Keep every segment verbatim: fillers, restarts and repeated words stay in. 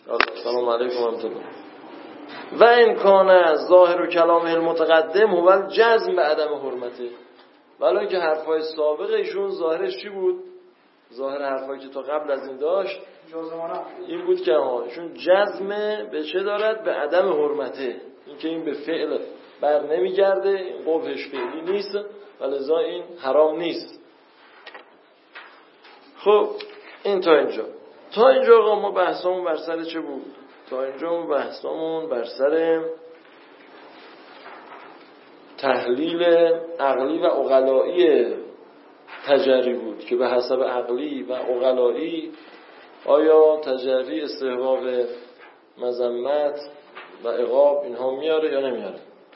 سلام علیکم و رحمت الله. و این کان ظاهر و کلام المتقدم هو الجزم به عدم حرمته. ولی اینکه حرفای سابق ایشون ظاهرش چی بود؟ ظاهر حرفایی که تا قبل از این داشت این بود که ها ایشون جزم به چه دارد؟ به عدم حرمته. اینکه این به فعل بر نمیگرده، این قبحش فعلی نیست و لذا این حرام نیست. خب این تا اینجا تا اینجا آقا ما بحثمون بر سر چه بود؟ تا اینجا ما بحثمون بر سر تحلیل عقلی و عقلایی تجری بود که به حسب عقلی و عقلایی آیا تجری استحقاق مذمت و عقاب اینها میاره یا نمیاره.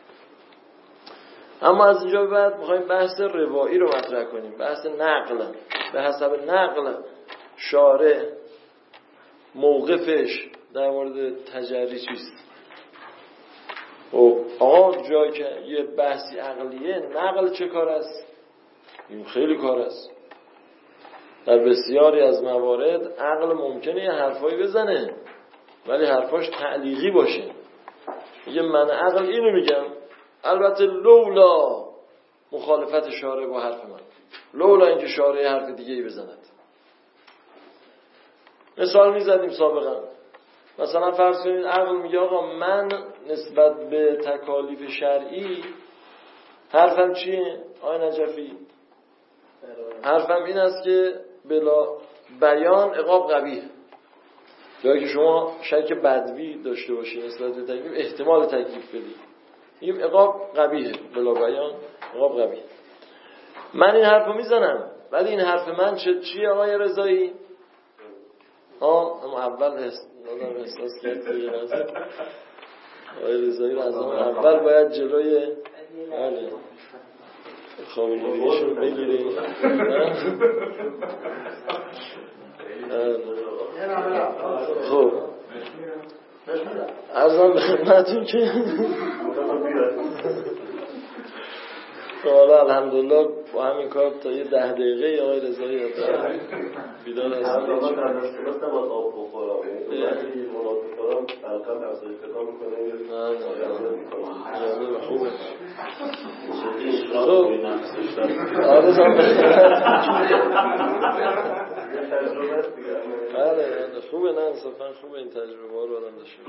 اما از اینجا بعد میخوایم بحث روایی رو مطرح کنیم، بحث نقل. به حسب نقل شارع موقفش در مورد تجری چیست؟ خب آقا جایی که یه بحثی عقلیه، نقل چه کار است؟ این خیلی کار است. در بسیاری از موارد عقل ممکنه یه حرفایی بزنه ولی حرفاش تعلیقی باشه. میگه من عقل اینو میگم، البته لولا مخالفت شارع با حرف من، لولا اینکه شارع حرف دیگه ای بزند. مثال میزدیم سابقا، مثلا فرض کنید عقل میگه آقا من نسبت به تکالیف شرعی حرفم چیه؟ آقای نجفی حرفم این است که بلا بیان عقاب قبیح. جایی که شما شک بدوی داشته باشید نسبت به تکلیف، احتمال تکلیف بدید، میگیم عقاب قبیحه، بلا بیان عقاب قبیح. من این حرفو میزنم ولی این حرف من چه چیه آقای رضایی؟ آه اما اول نادم احساس کرد که رازه آقای رضایی رو از همون اول باید جلوی بله خوابگیریشون بگیریم. خب عرضم به خدمتون که حالا الحمدلله با همین کار تا یه ده دقیقه آقای رضایی بیدار هستم. من در نسلت نباید آب بخورم، یعنی مناطق دارم تلقم افزایی کتاب میکنم جالب خوبه. خب آرزم بله خوبه، نه انصافا خوبه این تجربه ها رو آدم داشته.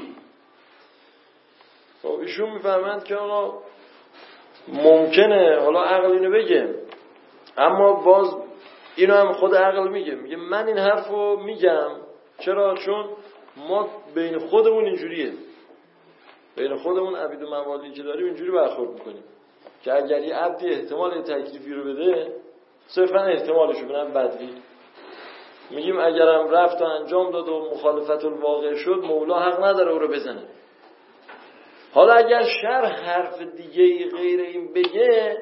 خب ایشون میفهمند که آقا ممکنه حالا عقل اینو بگه اما باز اینو هم خود عقل میگه، میگه من این حرفو میگم چرا؟ چون ما بین خودمون اینجوریه، بین خودمون عبید و موالی که داریم اینجوری برخورد میکنیم که اگر یه عبدی احتمال تکلیفی رو بده صرفا احتمالشو بدن بدوی، میگیم اگرم رفت و انجام داد و مخالفت الواقع شد مولا حق نداره او رو بزنه. حالا اگر شرع حرف دیگه غیر این بگه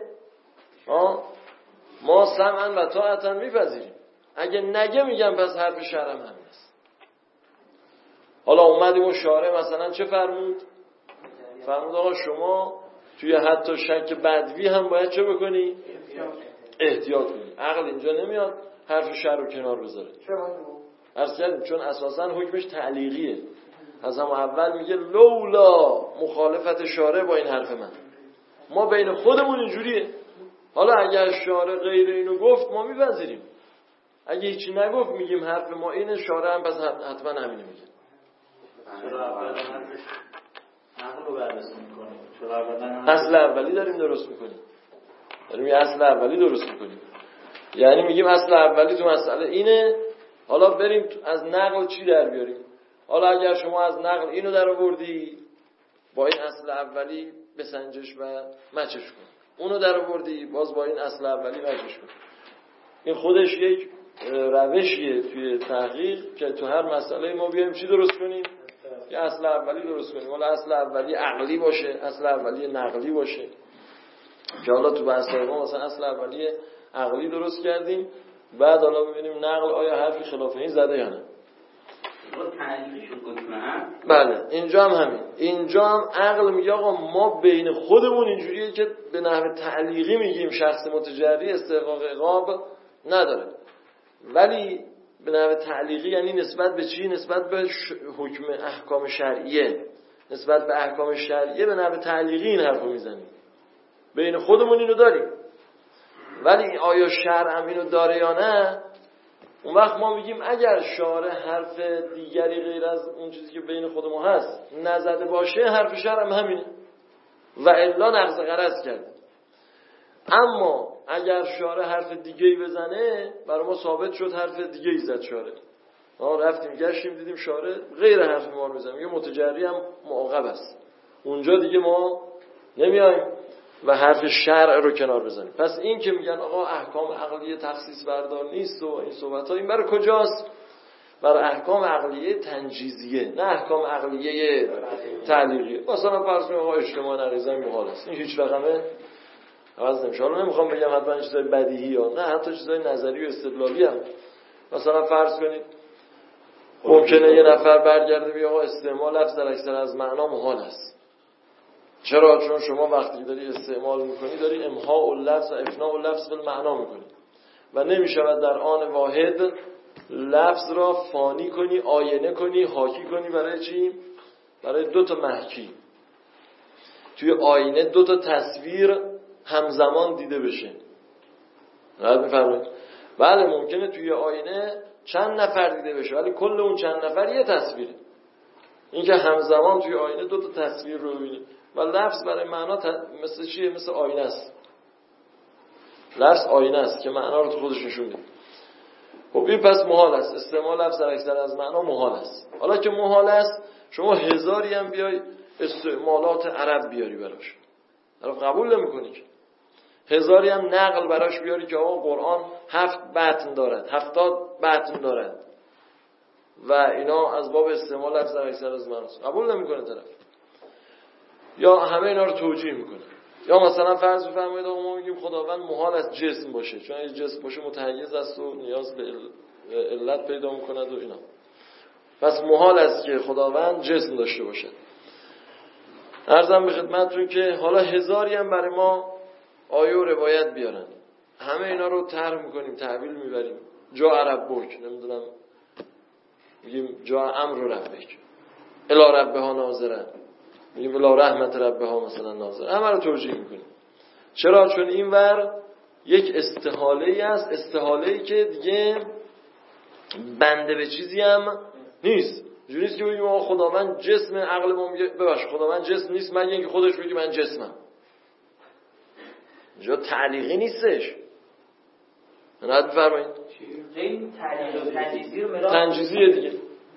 ما سمعا و طاعتا میپذیریم، اگه نگه میگم پس حرف شرعم هم است. حالا اومدیم و شارع مثلا چه فرمود؟ فرمود آقا شما توی حتی شک بدوی هم باید چه بکنی؟ احتیاط کنی. عقل اینجا نمیاد حرف شرع رو کنار بذاره. عرض کردیم چون اساسا حکمش تعلیقیه، از هم اول میگه لولا مخالفت شارع با این حرف من. ما بین خودمون اینجوریه. حالا اگر شارع غیر اینو گفت ما میپذیریم، اگه هیچی نگفت میگیم حرف ما اینه، شارع هم پس حتما همینه میگه. اصل اولی داریم درست میکنیم، داریم یه اصل اولی درست میکنیم، یعنی میگیم اصل اولی تو مسئله اینه، حالا بریم از نقل چی در بیاریم. حالا اگر شما از نقل اینو در آوردی با این اصل اولی بسنجش و مچش کن، اونو در آوردی باز با این اصل اولی مچش کن. این خودش یک روشیه توی تحقیق که تو هر مسئله ما بیایم چی درست کنیم؟ یه اصل اولی درست کنیم. حالا اصل اولی عقلی باشه، اصل اولی نقلی باشه، که حالا تو بحث‌های ما مثلا اصل اولی عقلی درست کردیم، بعد حالا ببینیم نقل آیا حرفی خلاف این زده یا نه. بله اینجا هم همین، اینجا هم عقل میگه آقا ما بین خودمون اینجوریه که به نحو تعلیقی میگیم شخص متجری استحقاق عقاب نداره، ولی به نحو تعلیقی یعنی نسبت به چی؟ نسبت به حکم احکام شرعیه، نسبت به احکام شرعیه به نحو تعلیقی این حرفو میزنیم. بین خودمون اینو داریم، ولی آیا شرع هم اینو داره یا نه؟ اون وقت ما میگیم اگر شارع حرف دیگری غیر از اون چیزی که بین خودمون هست نزده باشه، حرف شرع هم همینه و الا نقض غرض کرده. اما اگر شارع حرف دیگه‌ای بزنه، برای ما ثابت شد حرف دیگه‌ای زد شارع. ما رفتیم گشتیم دیدیم شارع غیر حرف ما رو میزنه، میگه متجری هم معاقب است. اونجا دیگه ما نمیایم و حرف شرع رو کنار بزنیم. پس این که میگن آقا احکام عقلیه تخصیص بردار نیست و این صحبت‌ها، این برای کجاست؟ برای احکام عقلیه تنجیزیه، نه احکام عقلیه تعلیقیه. مثلا فرض کنید آقا اجتماع نقیضه محال است، این هیچ رقمه عوض نمیشه. حالا نمیخوام بگم حتما چیزای بدیهی یا نه، حتی چیزای نظری و استدلالی هم. مثلا فرض کنید ممکنه یه نفر برگرده بگه آقا استعمال لفظ در اکثر از معنا محال است. چرا؟ چون شما وقتی داری استعمال میکنی داری امحاء اللفظ و افناء اللفظ بالمعنا میکنی و نمیشود در آن واحد لفظ را فانی کنی، آینه کنی، حاکی کنی. برای چی؟ برای دو تا محکی. توی آینه دو تا تصویر همزمان دیده بشه. راحت میفرمایید؟ بله ممکنه توی آینه چند نفر دیده بشه، ولی کل اون چند نفر یه تصویره. این که همزمان توی آینه دو تا تصویر رو ببینی. و لفظ برای معنا ت... مثل چیه؟ مثل آینه است. لفظ آینه است که معنا رو تو خودش نشون میده. خب این پس محال است، استعمال لفظ در اکثر از معنا محال است. حالا که محال است، شما هزاری هم بیای استعمالات عرب بیاری براش، طرف قبول نمی‌کنی که. هزاری هم نقل براش بیاری که آقا قرآن هفت متن دارد، هفتاد متن دارد و اینا از باب استعمال لفظ در اکثر از معنا قبول نمی‌کنه طرف. یا همه اینا رو توجیه میکنه. یا مثلا فرض بفرمایید آقا ما میگیم خداوند محال است جسم باشه، چون اگه جسم باشه متحیز است و نیاز به علت پیدا میکند و اینا. پس محال است که خداوند جسم داشته باشه. عرضم به خدمتتون که حالا هزاری هم برای ما آیه و روایت بیارن، همه اینا رو طرح میکنیم، تحویل میبریم. جا عرب بک، نمیدونم میگیم جا امر ربک الی ربها ناظرن، میگیم الی رحمت ربها مثلا ناظر، همه رو توجیه میکنیم. چرا؟ چون اینور یک استحاله ای است، استحاله ای که دیگه بنده به چیزی هم نیست. جوری نیست که بگیم آقا خداوند جسم، عقل ما میگه ببخشید خداوند جسم نیست مگه اینکه خودش بگه من جسمم. اینجا تعلیقی نیستش. رد بفرمایید. این تعلیقی و تنجیزی رو ملاک تنجیزیه دیگه.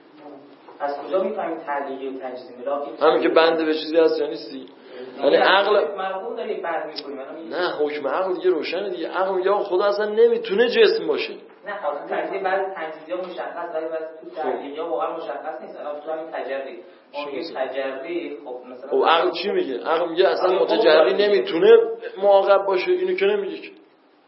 از کجا میفهمید تعلیقی و تنجیزی ملاک؟ همین که بنده به چیزی هست یا نیستی. یعنی عقل مرغوب داره فرق می‌کنه. نه حکم عقل دیگه روشنه دیگه. عقل میگه خدا اصلا نمیتونه جسم باشه. نه خب تنجیزی بعد تنجیزی‌ها مشخص ولی بعد تو تعلیقی‌ها واقعا مشخص نیست. الان تو همین تجربی اون تجربی خب مثلا خب عقل چی میگه؟ عقل میگه اصلا متجری نمیتونه معاقب باشه. اینو که نمیگه که.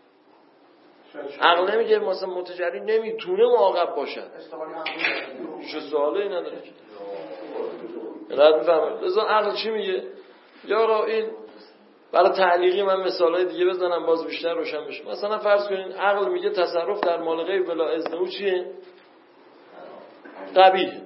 عقل نمیگه مثلا متجری نمیتونه معاقب باشه. چه سوالی نداره که. رد میفهمید. لذا عقل چی میگه؟ یا آقا این برای تعلیقی من مثالای دیگه بزنم باز بیشتر روشن بشه. مثلا فرض کنین عقل میگه تصرف در مال غیر بلا اذن او چیه؟ قبیح.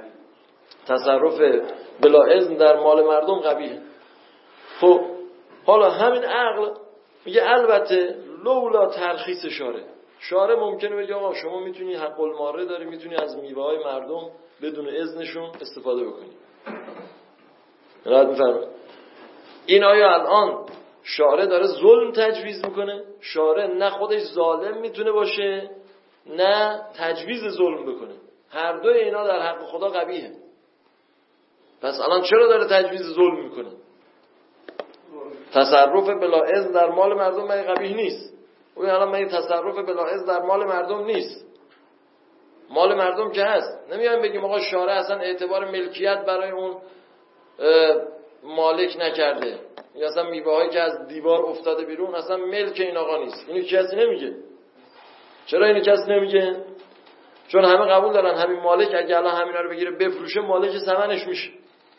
تصرف بلا اذن در مال مردم قبیح. خب حالا همین عقل میگه البته لولا ترخیص شارع، شارع ممکنه بگه آقا شما میتونی حق الماره داری، میتونی از میوه های مردم بدون اذنشون استفاده بکنی. رد میفرمایید. این آیا الان شارع داره ظلم تجویز میکنه؟ شارع نه خودش ظالم میتونه باشه نه تجویز ظلم بکنه. هر دوی اینا در حق خدا قبیحه. پس الان چرا داره تجویز ظلم میکنه؟ تصرف بلا اذن در مال مردم مگه قبیح نیست؟ اون الان مگه تصرف بلا اذن در مال مردم نیست؟ مال مردم که هست. نمیایم بگیم آقا شارع اصلا اعتبار ملکیت برای اون مالک نکرده، یا اصلا میوه هایی که از دیوار افتاده بیرون اصلا ملک این آقا نیست. اینو کسی نمیگه. چرا اینو کسی نمیگه؟ چون همه قبول دارن همین مالک اگه الان همینا رو بگیره بفروشه مالک ثمنش میشه،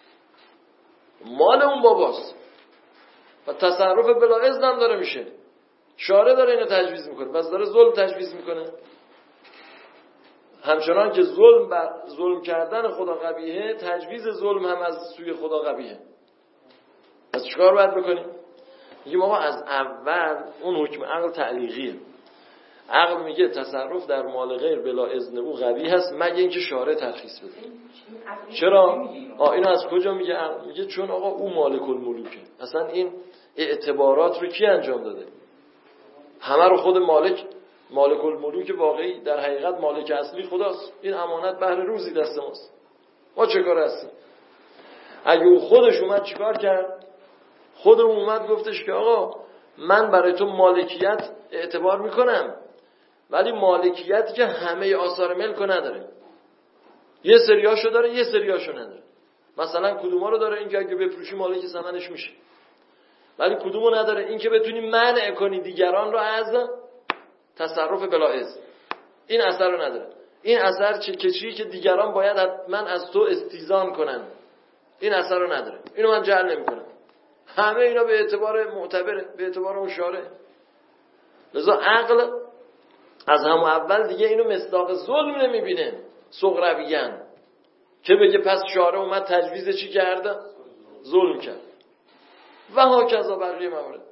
مال اون باباست و تصرف بلا اذن هم داره میشه. شارع داره اینو تجویز میکنه، پس داره ظلم تجویز میکنه. همچنان که ظلم بر ظلم کردن خدا قبیحه، تجویز ظلم هم از سوی خدا قبیحه. پس چیکار باید بکنیم؟ میگیم آقا از اول اون حکم عقل تعلیقیه. عقل میگه تصرف در مال غیر بلا اذن او قبیح هست مگه اینکه شارع ترخیص بده. چرا؟ آ اینو از کجا میگه عقل؟ میگه چون آقا او مالک الملوکه. اصلا این اعتبارات رو کی انجام داده؟ همه رو خود مالک مالک الملوک واقعی در حقیقت مالک اصلی خداست. این امانت بهر روزی دست ماست. ما چه کار هستیم؟ اگه او خودش اومد چیکار کرد؟ خود اومد گفتش که آقا من برای تو مالکیت اعتبار میکنم، ولی مالکیت که همه آثار ملکو نداره، یه سریاشو داره یه سریاشو نداره. مثلا کدوما رو داره؟ این که اگه بفروشی مالک ثمنش میشه، ولی کدومو نداره؟ این که بتونی منع کنی دیگران رو از تصرف بلا اذن. این اثر رو نداره. این اثر چه کچی که دیگران باید حتما از تو استیزان کنن، این اثر رو نداره. اینو من جعل نمیکنم. همه اینا به اعتبار معتبره، به اعتبار اون شارع. لذا عقل از همون اول دیگه اینو مصداق ظلم نمیبینه صغرویان، که بگه پس شارع اومد تجویز چی کرده؟ ظلم کرد. و ها کذا بقیه موارد.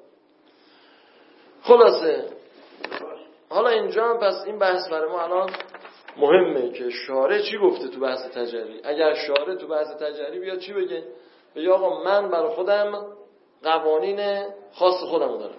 خلاصه حالا اینجا هم پس این بحث برای ما الان مهمه که شارع چی گفته تو بحث تجری. اگر شارع تو بحث تجری بیاد چی بگه؟ بگه آقا من برای خودم قوانین خاص خودم دارم.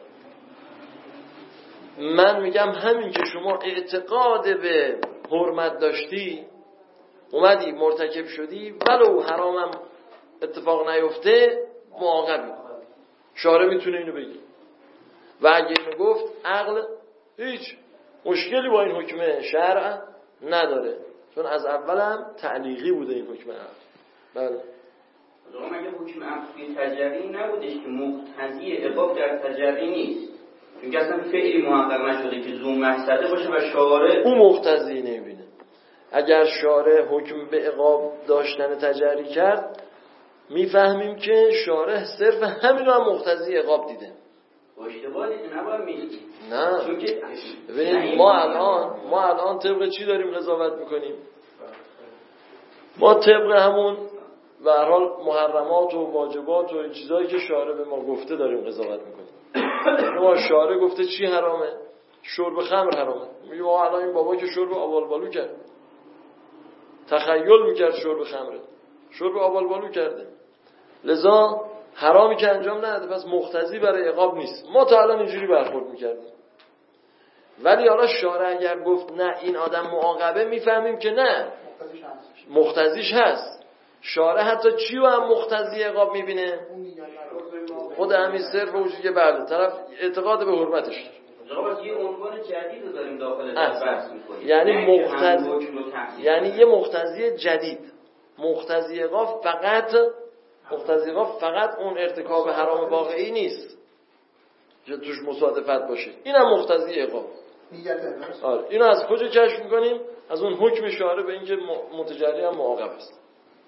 من میگم همین که شما اعتقاد به حرمت داشتی، اومدی مرتکب شدی، ولو حرامم اتفاق نیفته، معاقبی. شارع میتونه اینو بگه. و اگه اینو گفت عقل هیچ مشکلی با این حکم شرع نداره، چون از اولم تعلیقی بوده این حکم عقل. بله. اما اگه حکم عقلی تجری نبودش که مقتضی عقاب در تجری نیست، چون اصلا فعلی محقق نشده که زوم مقصده باشه و شارع اون مقتضی نمیبینه. اگر شارع حکم به عقاب داشتن تجری کرد، میفهمیم که شارع صرف همینو هم مقتضی عقاب دیده. اشتباه دیده نباید میگی. نه. چون که ببینید ما الان ما الان طبق چی داریم قضاوت میکنیم؟ ما طبق همون به هر حال محرمات و واجبات و این چیزایی که شارع به ما گفته داریم قضاوت میکنیم. ما شارع گفته چی حرامه؟ شرب خمر حرامه. میگه ما الان این بابا که شرب آبالبالو کرد، تخیل میکرد شرب خمره، شرب آبالبالو کرده، لذا حرامی که انجام نداده، پس مقتضی برای عقاب نیست. ما تا الان اینجوری برخورد میکردیم. ولی حالا شارع اگر گفت نه این آدم معاقبه، میفهمیم که نه، مقتضیش هست. شارع حتی چی رو هم مقتضی عقاب میبینه؟ خود همین صرف وجودی که بله طرف اعتقاد به حرمتش داره. یه عنوان جدید رو داریم داخل بحث میکنیم، یعنی مقتضی، یعنی یه مقتضی جدید. مقتضی عقاب فقط مقتضی عقاب فقط اون ارتکاب حرام واقعی نیست که توش مصادفت باشه، اینم مقتضی عقاب. آره اینو از کجا کشف میکنیم؟ از اون حکم شارع به اینکه متجری هم معاقب است.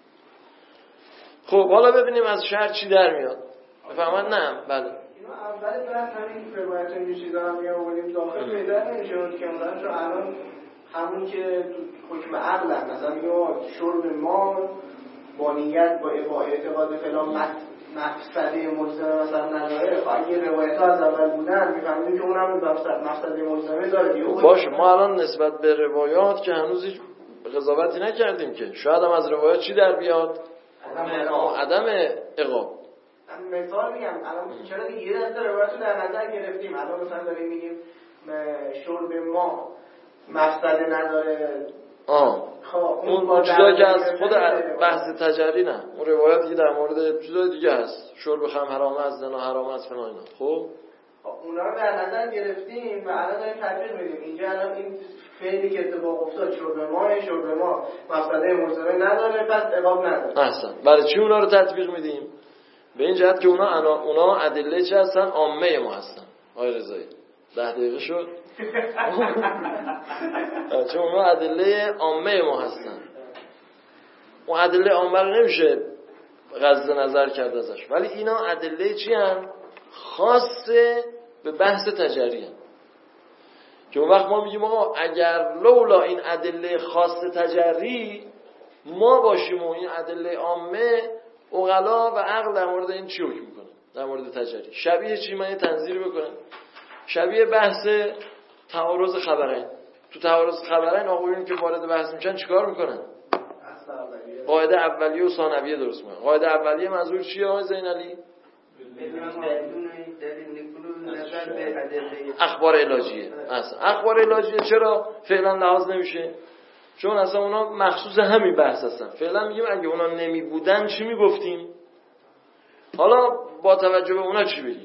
خب حالا ببینیم از شرع چی در میاد. بفهمن؟ نه بله اینو اول بحث همین روایت این چیزا هم میآوریم داخل پیدا نمیشه که مثلا چون الان همون که تو حکم عقل هم مثلا میگه شرب مال با نیت با اعتقاد فلان مفسده ملزمه مثلا نداره. اگه روایت ها از اول بودن میفهمیم که اونم مفسده ملزمه داره. باشه ما الان نسبت به روایات که هنوز هیچ قضاوتی نکردیم که شاید هم از روایات چی در بیاد؟ عدم عقاب. مثال میگم الان چرا دیگه یه دسته روایت رو در نظر گرفتیم، الان مثلا داریم میگیم شرب ما مفسده نداره. آه اون چیزایی که از خود بحث تجری نه، اون روایت که در مورد چیزای دیگه هست، شرب خمر حرام است، زنا حرام است فلان اینا. خب اونا رو در نظر گرفتیم و الان داریم تطبیق میدیم. اینجا الان این فعلی که اتفاق افتاد شرب ما شرب ما مفسده ملزمه نداره، پس عقاب نداره. احسن. برای چی اونا رو تطبیق میدیم؟ به این جهت که اونا اونا ادله چه هستن؟ عامه ما هستن. آقای رضایی ده دقیقه شد. چون اونا ادله عامه ما هستن. اون ادله عامه رو نمیشه غض نظر کرد ازش، ولی اینا ادله چی هستن؟ خاصه به بحث تجری هستن. که اون وقت ما میگیم آقا اگر لولا این ادله خاص تجری ما باشیم و این ادله عامه، عقلا و عقل در مورد این چی حکم میکنن در مورد تجری؟ شبیه چی؟ من یه تنظیر بکنم، شبیه بحث تعارض خبرین. تو تعارض خبرین آقایون که وارد بحث میشن چیکار میکنن؟ قاعده اولیه و ثانویه درست میکنن. قاعده اولیه منظور چیه آقای زینعلی؟ اخبار علاجیه. اصلا اخبار علاجیه چرا فعلا لحاظ نمیشه؟ چون اصلا اونا مخصوص همین بحث هستن. فعلا میگیم اگه اونا نمی بودن چی میگفتیم؟ حالا با توجه به اونا چی بگیم؟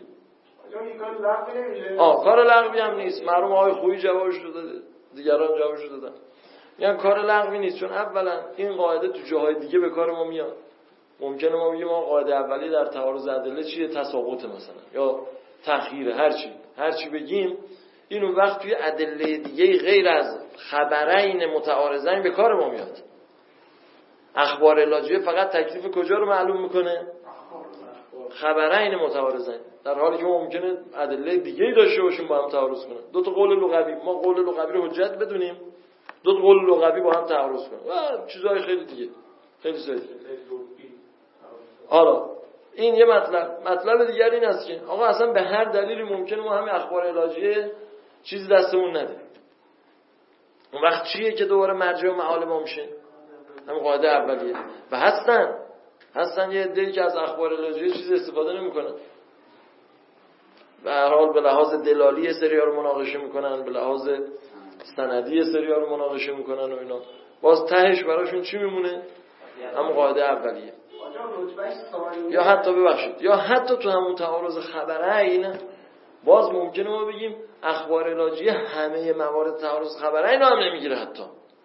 آه کار لغوی هم نیست. مرحوم آقای خویی جوابش رو داده، دیگران جوابش رو دادن. یعنی کار لغوی نیست، چون اولا این قاعده تو جاهای دیگه به کار ما میاد. ممکنه ما بگیم ما قاعده اولی در تعارض ادله چیه؟ تساقط مثلا یا تأخیر، هر چی هر چی بگیم این اون وقت توی ادله دیگه غیر از خبرین متعارضین به کار ما میاد. اخبار علاجیه فقط تکلیف کجا رو معلوم میکنه؟ خبرین متعارضین، در حالی که ما ممکنه ادله دیگه‌ای داشته باشیم با هم تعارض کنن. دو تا قول لغوی، ما قول لغوی رو حجت بدونیم، دو تا قول لغوی با هم تعارض کنن و چیزای خیلی دیگه خیلی ساده. حالا این یه مطلب. مطلب دیگر این است که آقا اصلا به هر دلیلی ممکنه ما همین اخبار علاجیه چیزی دستمون نده. اون وقت چیه که دوباره مرجع و معالم ما میشه؟ همین قاعده اولیه. و هستن هستن یه عده‌ای که از اخبار علاجیه چیزی استفاده نمیکنن. به هر حال به لحاظ دلالی سری‌ها رو مناقشه میکنن، به لحاظ سندی سری‌ها رو مناقشه میکنن و اینا. باز تهش براشون چی میمونه؟ همون قاعده اولیه. یا حتی ببخشید یا حتی تو همون تعارض خبرین باز ممکنه ما بگیم اخبار علاجیه همه موارد تعارض خبرین رو هم نمیگیره، حتی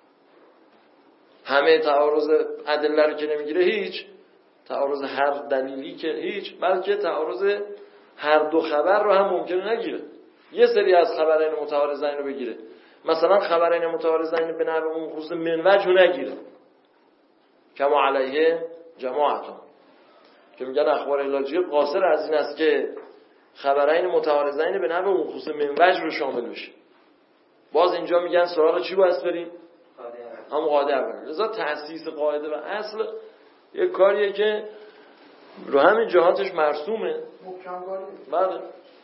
همه تعارض ادله رو که نمیگیره، هیچ تعارض هر دلیلی که هیچ، بلکه تعارض هر دو خبر رو هم ممکنه نگیره. یه سری از خبرین متعارضین رو بگیره، مثلا خبرین متعارضین به نحو اون خصوص منوج رو نگیره، کما علیه جماعتون که میگن اخبار علاجیه قاصر از این است که خبرین متعارضین به نحو اون خصوص منوج رو شامل بشه. باز اینجا میگن سراغ چی باید بریم؟ هم قاعده اول. لذا تأسیس قاعده و اصل یک کاریه که رو همین جهاتش مرسومه. بله.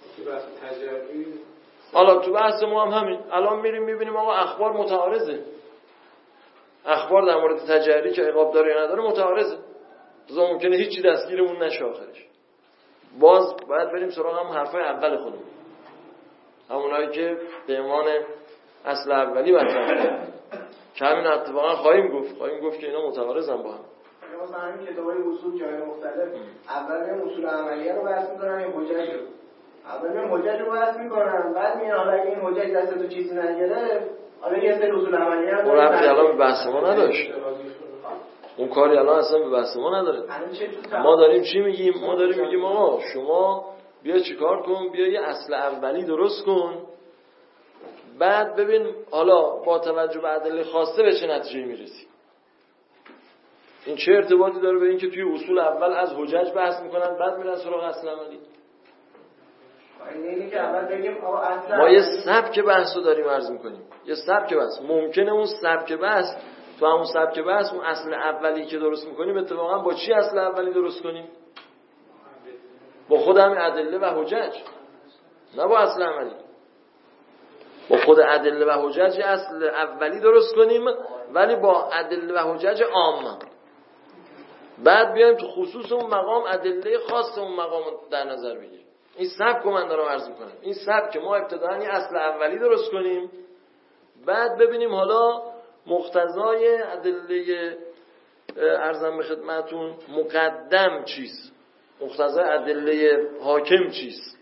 حالا تو بحث ما هم همین. الان میریم میبینیم آقا اخبار متعارضه. اخبار در مورد تجری که عقاب داره یا نداره متعارضه. لذا ممکنه هیچی دستگیرمون نشه آخرش. باز باید بریم سراغ هم حرفای اول خودمون. همونایی که به عنوان اصل اولی مطرح که همین اتفاقا خواهیم گفت خواهیم گفت که اینا متعارضن با هم. مثلا همین کتابای اصول جای مختلف اول میان اصول عملیه رو بحث می‌کنن، این حجج رو اول میان حجج رو بحث می‌کنن، بعد میان حالا اگه این حجج دست تو چیزی نگرفت حالا یه سری اصول عملیه هم اون ربطی الان به بحث ما نداشت. اون کاری الان اصلا به بحث ما نداره. ما داریم چی میگیم؟ ما داریم میگیم آقا شما بیا چیکار کن، بیا یه اصل اولی درست کن، بعد ببین حالا با توجه به ادله خواسته به چه نتیجه میرسی. این چه ارتباطی داره به این که توی اصول اول از حجج بحث میکنن بعد میرن سراغ اصل عملی؟ اینی که اول بگیم آقا اصل ما یه سبک بحثو داریم عرض میکنیم، یه سبک بحث. ممکنه اون سبک بحث تو همون سبک بحث اون اصل اولی که درست میکنیم اتفاقا با چی اصل اولی درست کنیم؟ با خود همین ادله و حجج، نه با اصل عملی. با خود ادله و حجج اصل اولی درست کنیم ولی با ادله و حجج عامه، بعد بیایم تو خصوص اون مقام ادله خاص اون مقام در نظر بگیریم. این سبک رو من دارم عرض میکنم. این سبک که ما ابتداً یه اصل اولی درست کنیم، بعد ببینیم حالا مقتضای ادله ارزم به خدمتون مقدم چیست، مقتضای ادله حاکم چیست،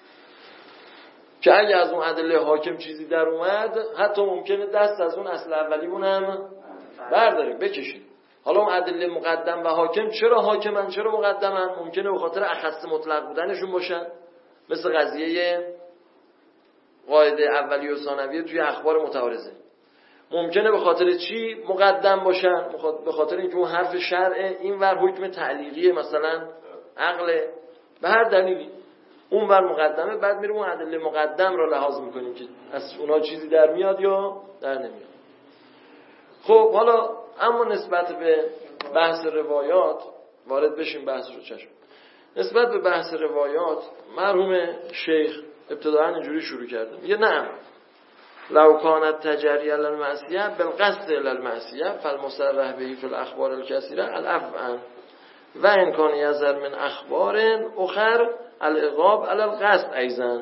که اگه از اون ادله حاکم چیزی در اومد حتی ممکنه دست از اون اصل اولیمون هم برداریم بکشیم. حالا اون ادله مقدم و حاکم چرا حاکمن چرا مقدمن؟ ممکنه به خاطر اخص مطلق بودنشون باشن، مثل قضیه قاعده اولیه و ثانویه توی اخبار متعارضه. ممکنه به خاطر چی مقدم باشن؟ به خاطر اینکه اون حرف شرع این ور حکم تعلیقی مثلا عقل، به هر دلیلی. اون بر مقدمه، بعد میریم اون ادله مقدم رو لحاظ میکنیم که از اونا چیزی در میاد یا در نمیاد. خب حالا اما نسبت به بحث روایات وارد بشیم، بحث رو چشم. نسبت به بحث روایات مرحوم شیخ ابتداعا اینجوری شروع کرده، میگه نه لو کانت تجری علی المعصیه بالقصد الی المعصیه فالمصرح به فی الاخبار الکثیره العفو عنه و ان کان یظهر من اخبار اخر العقاب علی القصد ایضا.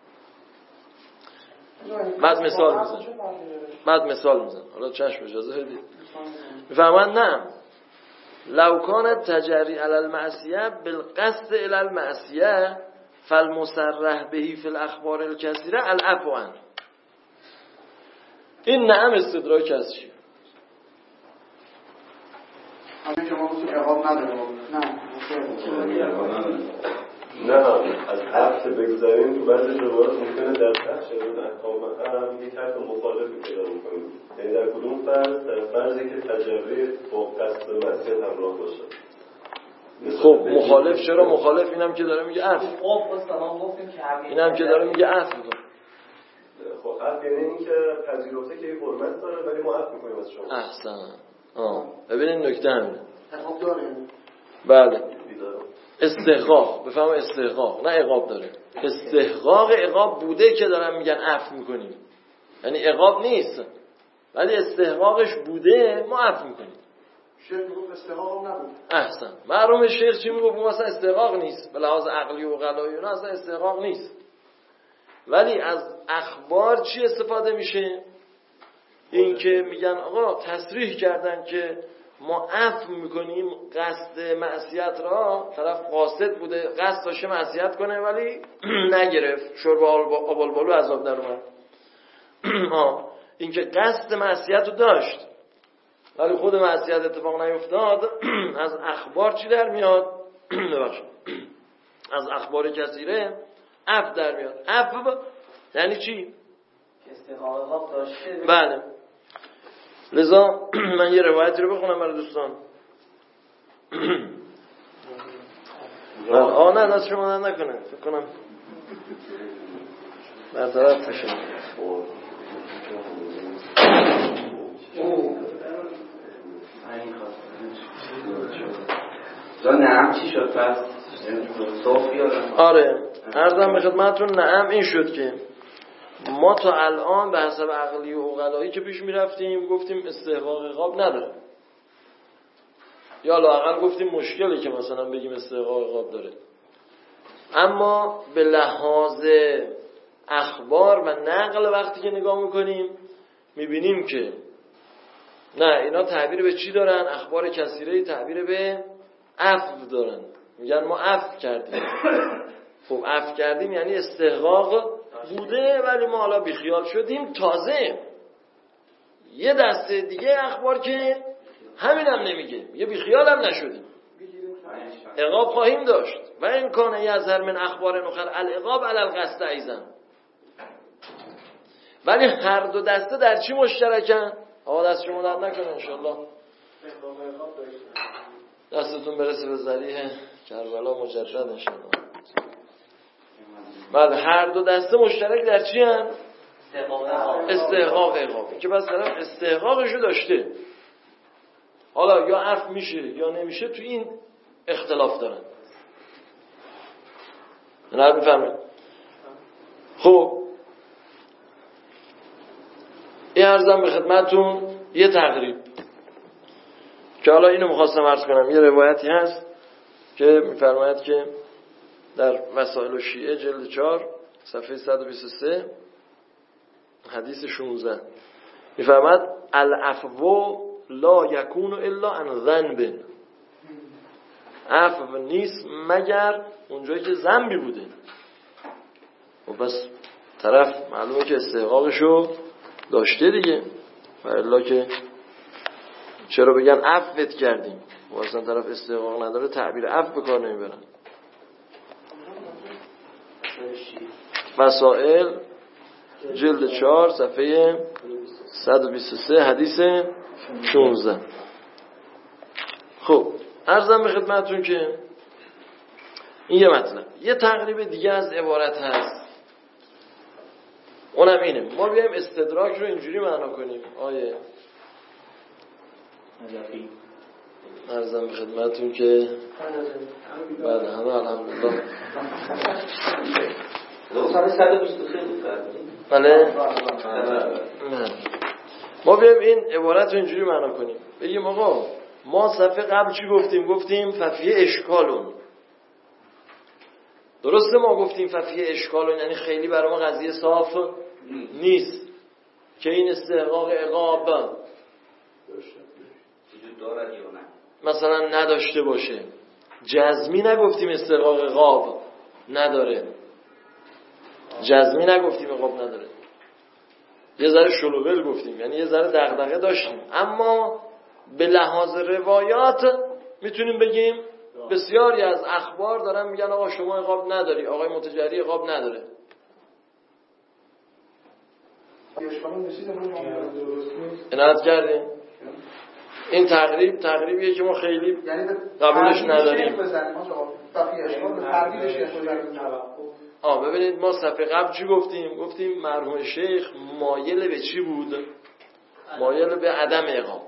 بعد مثال میزن بعد مثال میزن حالا چشم اجازه بدید. میفهمن نه لو کانت تجری علی المعصیه بالقصد الی المعصیه فالمصرح به فی الاخبار الکثیره العفو عنه. این نعم استدراک از چیه؟ همین شما بسید اقام نداره نه نه از عفت بگذاریم تو بعضی روایات ممکنه در بخش از احکام هم یک حرف مخالفی پیدا میکنیم. یعنی در کدوم فرض؟ در فرضی که تجربه با قصد مسیح همراه باشه. خب مخالف چرا؟ مخالف اینم که داره میگه عفو. خب اصلا گفتیم که اینم که داره میگه عفو. خب عفو یعنی این که پذیرفته که این حرمت داره ولی ما عفو میکنیم از شما. احسن. آه ببینید نکته همینه. عقاب داره. بله. استحقاق، بفهم استحقاق، نه عقاب داره. استحقاق عقاب بوده که دارن میگن عفو میکنیم. یعنی عقاب نیست. ولی استحقاقش بوده ما عفو میکنیم. شیخ میگفت استحقاق نبود. احسن. معلومه شیخ چی میگفت؟ مثلا استحقاق نیست. به لحاظ عقلی و عقلایی اونا اصلا استحقاق نیست. ولی از اخبار چی استفاده میشه؟ این که میگن آقا تصریح کردن که ما عفو میکنیم قصد معصیت را، طرف قاصد بوده قصد داشته معصیت کنه ولی نگرفت، شرب آبالبالو عذاب در اومد. این که قصد معصیت رو داشت ولی خود معصیت اتفاق نیفتاد. از اخبار چی در میاد؟ ببخشید از اخبار کثیره عفو در میاد. عفو یعنی چی؟ استحقاق داشته. بله. لذا من یه روایتی رو بخونم برای دوستان. آه نه دست شما در نکنه، فکر کنم برطرف بشه. نعم چی شد پس؟ آره عرضم به خدمتتون نعم این شد که ما تا الان به حسب عقلی و عقلایی که پیش میرفتیم گفتیم استحقاق عقاب نداره، یا لااقل گفتیم مشکلی که مثلا بگیم استحقاق عقاب داره. اما به لحاظ اخبار و نقل وقتی که نگاه میکنیم میبینیم که نه، اینا تعبیر به چی دارن؟ اخبار کثیره تعبیر به عفو دارن. میگن ما عفو کردیم. خب عفو کردیم یعنی استحقاق بوده ولی ما حالا بیخیال شدیم. تازه یه دسته دیگه اخبار که همین هم نمیگه، یه بیخیال هم نشدیم، عقاب خواهیم داشت. و این کانه یظهر من اخبار نخر العقاب علی القصد ایضا. ولی هر دو دسته در چی مشترکن؟ آقا دست شما درد نکنه انشالله دستتون برسه به ذریح کربلا مجدد انشالله. بله هر دو دسته مشترک در چی هم؟ استحقاق عقاب. که بس طرف استحقاقشو داشته، حالا یا عفو میشه یا نمیشه، تو این اختلاف دارن. نه بفهمید. خب این عرضم به خدمتون یه تقریب که حالا اینو میخواستم عرض کنم. یه روایتی هست که میفرماید که در وسائل الشیعه جلد چهار صفحه صد و بیست و سه حدیث شانزده میفرماید العفو لا یکون الا عن ذنب. عفو نیست مگر اونجایی که ذنبی بوده. و بس طرف معلومه که استحقاقشو داشته دیگه، و الا که چرا بگن عفوت کردیم و اصلا طرف استحقاق نداره تعبیر عفو به کار نمیبرن. وسائل جلد چهار صفحه صد و بیست و سه حدیث شانزده. خب عرضم به خدمتون که این یه مطلب. یه تقریب دیگه از عبارت هست، اونم اینه ما بیایم استدراک رو اینجوری معنا کنیم. آیه نجفی عرضم به خدمتون که بله همه الحمدلله صفحه صد و بیست و سه بود بله ما بیایم این عبارت رو اینجوری معنا کنیم، بگیم آقا ما صفحه قبل چی گفتیم؟ گفتیم ففیه اشکالون. درسته ما گفتیم ففیه اشکالون یعنی خیلی برای ما قضیه صاف نیست که این استحقاق عقاب وجود دارد یا نه مثلا نداشته باشه. جزمی نگفتیم استحقاق عقاب نداره، جزمی نگفتیم عقاب نداره، یه ذره شلوغل گفتیم، یعنی یه ذره دغدغه داشتیم. اما به لحاظ روایات میتونیم بگیم بسیاری از اخبار دارن میگن آقا شما عقاب نداری، آقای متجری عقاب نداره. عنایت کردیم این تقریب تقریبیه که ما خیلی قبولش نداریم. آه ببینید ما صفحه قبل چی گفتیم؟ گفتیم مرحوم شیخ مایل به چی بود؟ مایل به عدم عقاب.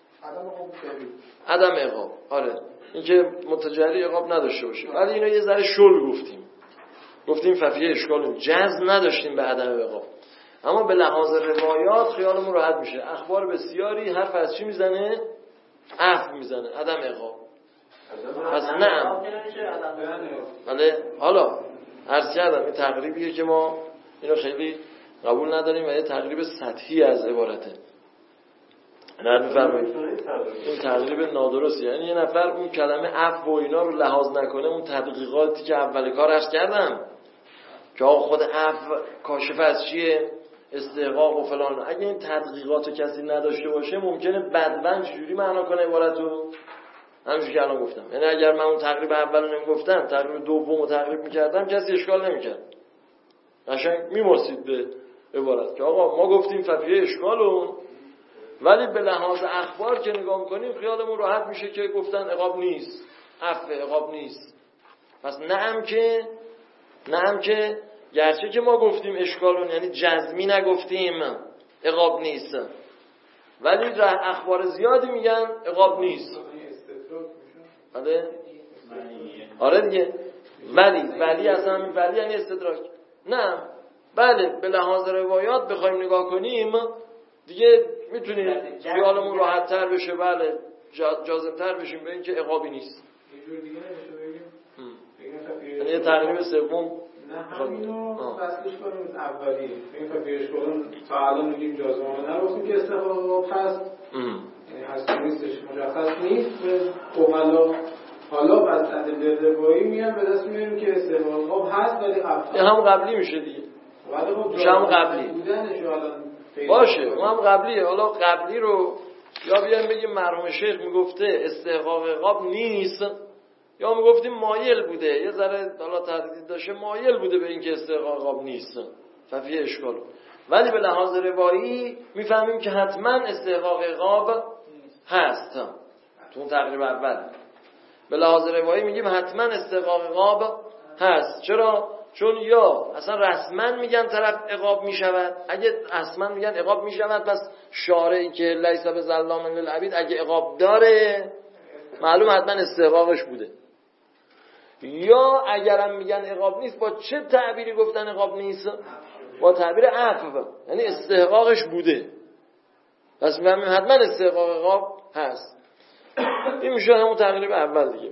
عدم عقاب آره، اینکه متجری عقاب نداشته باشه. ولی اینو یه ذره شل گفتیم، گفتیم ففیه اشکال جزم نداشتیم به عدم عقاب. اما به لحاظ روایات خیالمون راحت میشه، اخبار بسیاری حرف از چی میزنه؟ عفو میزنه، عدم عقاب. پس نه بله حالا عرض کردم این تقریبیه که ما اینو خیلی قبول نداریم و یه تقریب سطحی از عبارته. نه میفرمایید این تقریب نادرسته، یعنی یه نفر اون کلمه عفو و اینا رو لحاظ نکنه، اون تدقیقاتی که اول کار عرض کردم که آقا خود عفو کاشف از چیه؟ استحقاق و فلان. اگه این تدقیقاتو کسی نداشته باشه ممکنه بدون چجوری معنا کنه عبارتو؟ همونجوری که الان گفتم، یعنی اگر من اون تقریب اولو نمیگفتم تقریب دومو تقریب میکردم کسی اشکال نمیکرد، قشنگ میمرسید به عبارت که آقا ما گفتیم ففیه اشکالون، ولی به لحاظ اخبار که نگاه میکنیم خیالمون راحت میشه که گفتن عقاب نیست، عفو عقاب نیست. پس نعم که نعم که گرچه که ما گفتیم اشکالون یعنی جزمی نگفتیم عقاب نیست، ولی اخبار زیادی میگن عقاب نیست. بله آره دیگه، ولی ولی اصلا ولی یعنی استدراک. نه بله به لحاظ روایات بخوایم نگاه کنیم دیگه میتونیم خیالمون راحت تر بشه، بله جازم تر بشیم به این که عقابی نیست. یعنی یه تقریب سوم نه همینو بسلش کنیم اولی این فکرش کنیم تا الان میگیم جازمانه نگفتیم که استحقاق هست، یعنی هست نیستش مشخص نیست. اوغلا حالا بعد ادله روایی میان به دست میاریم که استحقاق هست ولی افعال هم قبلی میشه دیگه، ولی خب میشه هم قبلی بودنش الان باشه، اون هم قبلیه. حالا قبلی رو یا بیان بگیم مرحوم شیخ میگفته استحقاق عقاب نیست، یا میگفتیم مایل بوده، یه ذره حالا تردید داشته مایل بوده به اینکه استحقاق عقاب نیست، ففیه اشکال. ولی به لحاظ روایی میفهمیم که حتما استحقاق عقاب هست. تو اون تقریب اول به لحاظ روایی میگیم حتما استحقاق عقاب هست. چرا؟ چون یا اصلا رسما میگن طرف عقاب میشود، اگه رسما میگن عقاب میشود پس شارعی که لیس بظلام للعبید اگه عقاب داره معلوم حتما استحقاقش بوده. یا اگرم میگن عقاب نیست با چه تعبیری گفتن عقاب نیست؟ با تعبیر عفو، یعنی استحقاقش بوده، پس میفهمیم حتما استحقاق عقاب هست. این میشه همون تقریب اول دیگه.